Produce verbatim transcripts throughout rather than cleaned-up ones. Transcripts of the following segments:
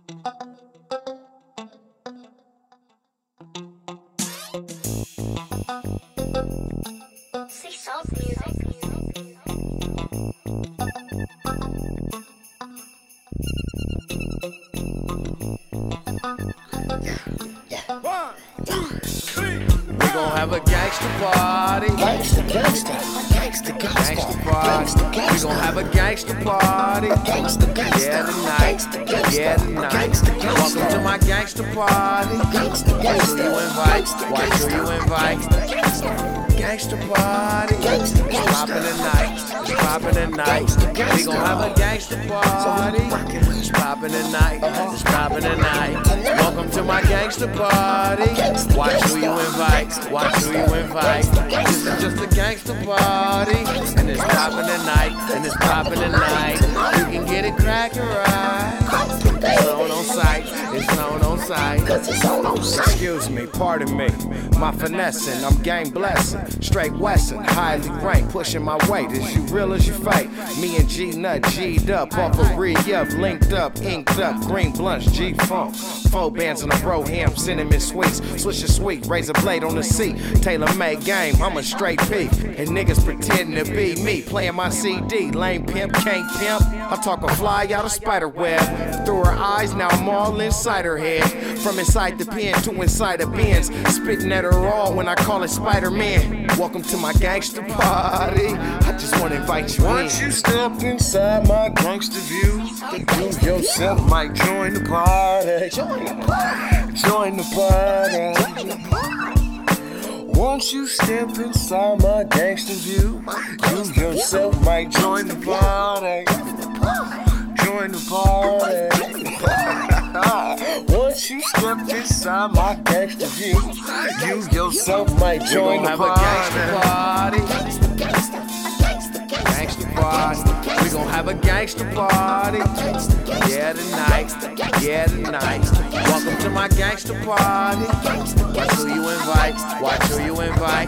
Have a gangster party. Gangsta, gangsta, gangsta, gangsta party. We gon' have a gangster party. Gangsta, gangsta, yeah tonight, yeah tonight. Welcome to my gangster party. Watch who you invite, watch who you invite. Gangster party, it's poppin' tonight, it's poppin' tonight. We gon' have a gangster party. It's poppin' tonight, it's poppin' tonight. Welcome to my gangster party. Watch who you invite, watch who you invite. This is just a gangster party, and it's poppin' tonight, and it's poppin' tonight. You can get it crackin' right. It's on on site, it's on on site. Excuse me, pardon me, my finessing, I'm gang blessing. Straight Wesson, highly ranked, pushing my weight. Is you real as you fake? Me and G Nut G'd up, off a re-up, linked up, inked up, green blunts, G-Funk. Four bands on the bro ham, cinnamon sweets. Switch a sweet, razor blade on the seat. Tailor-made game, I'm a straight P. And niggas pretending to be me, playing my C D. Lame pimp, can't pimp. I talk a fly out of spider web. Through her eyes, now I'm all inside her head. From inside the pen to inside the bins. Spitting at her all when I call it Spider-Man. Welcome to my gangster party. I just wanna invite you in. Once you step inside my gangster view, you yourself might join the party. Join the party. Join the party. Once you step inside my gangster view, you yourself might join the party. Join the party. Once you step inside my gangster view, you yourself might join the have party. A gangster party. Gangster party. We gon' have a gangster party. Yeah tonight, yeah tonight. Welcome to my gangster party. Watch who you invite, watch who you invite.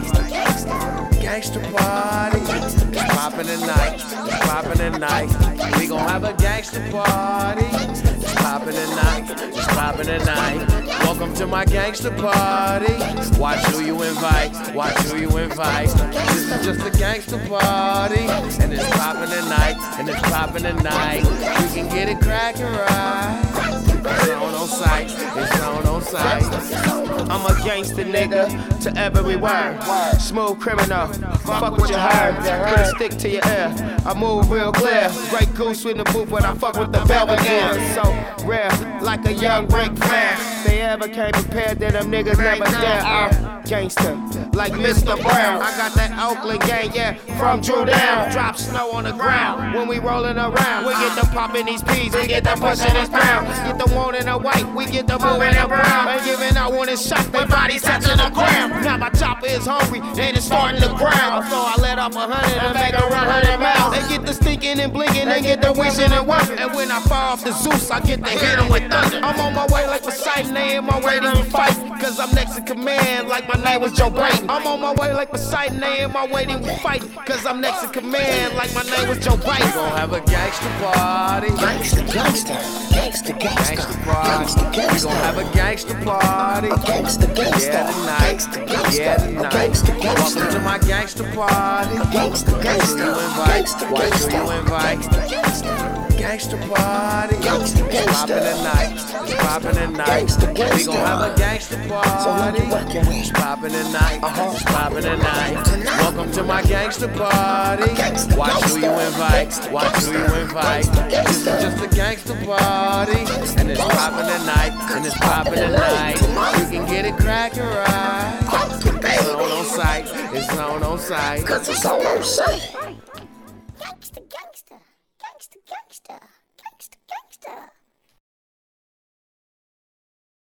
Gangster party, it's poppin' tonight, it's poppin' tonight. We gon' have a gangster party. It's poppin' tonight, it's poppin' tonight. Welcome to my gangster party. Watch who you invite, watch who you invite. This is just a gangster party, and it's poppin' tonight, and it's poppin' tonight. We can get it crackin' right. It's on on sight, it's on on sight. I'm a gangster nigga to every word. Smooth criminal, fuck what you heard. Put a stick to your ear, I move real clear. Great goose in the booth when I fuck with the Belvedere. So rare, like a young Ric Flair. They ever came prepared, then them niggas never dare. I'm gangster, like Mister Brown. I got that Oakland gang, yeah, from Drew Down. Drop snow on the ground when we rolling around. We get the poppin' these peas, we get the pushin' this pound. Get the one in the white, we get the blue and the brown. Ain't giving out when it's shot, their bodies touching the ground. Now my chopper is hungry, and it's starting to ground. So I let off a hundred and make her run hundred miles. They get the stinking and blinking, they get the wishing and working. And when I fire off the Zeus, I get to hit them with thunder. I'm on my way like Poseidon, they in my way to fight. Cause I'm next in command, like my name was Joe Biden. I'm on my way like Poseidon, they in my way to fight. Cause I'm next in command, like my name was Joe Biden. We gon' have a gangster party. Gangsta, gangsta, gangsta, gangsta. Gangster party. We gon' have a gangster party. Gangsta, gangsta, yeah tonight, yeah tonight. Welcome to my gangster party. Gangsta, Watch who you invite, watch who you invite. Gangster party, it's poppin' tonight, it's poppin' tonight. We gon' have a gangster party. It's poppin' tonight, it's poppin' tonight. Welcome to my gangster party. Watch who you invite, watch who you invite. This is just a gangster party, and it's poppin' tonight, and it's poppin' tonight. You can get it crackin' right. It's on on sight, it's on on sight. Cause it's on on sight. Gangsta, gangsta, gangsta, gangsta.